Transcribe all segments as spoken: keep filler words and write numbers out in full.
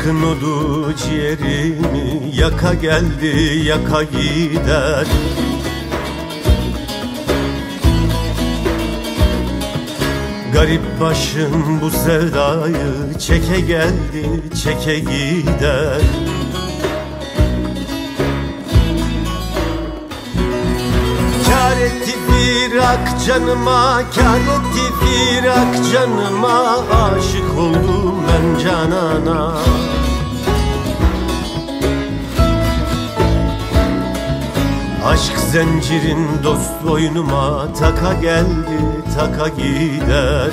Yaktın odu ciğerimi, yaka geldi yaka gider. Garip başın bu sevdayı çeke geldi çeke gider. Kâr etti firak canıma, kâr etti firak canıma. Aşık oldum ben canana. Aşk zincirin dost boynuma, taka geldi taka gider.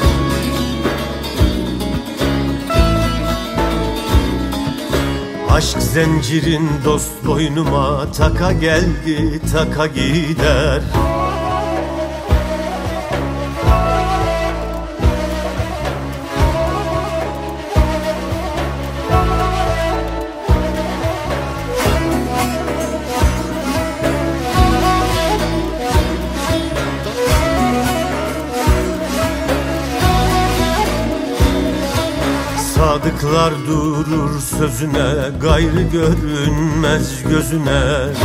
Aşk zincirin dost boynuma, taka geldi taka gider. Sadıklar durur sözüne, gayrı görünmez gözüne.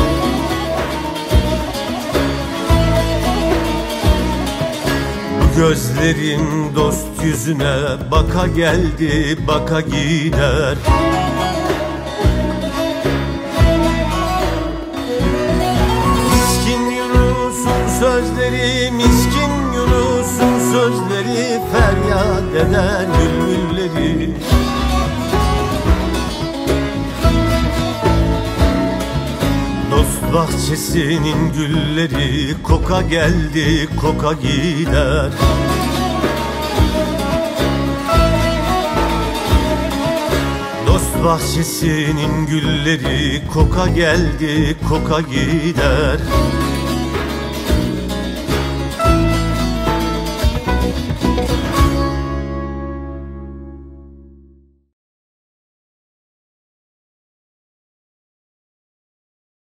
Bu gözlerin dost yüzüne, baka geldi baka gider. Miskin Yunus'un sözleri, miskin Yunus'un sözleri, feryat eder bülbülleri. Dost bahçesinin gülleri, koka geldi koka gider. Dost bahçesinin gülleri, koka geldi koka gider.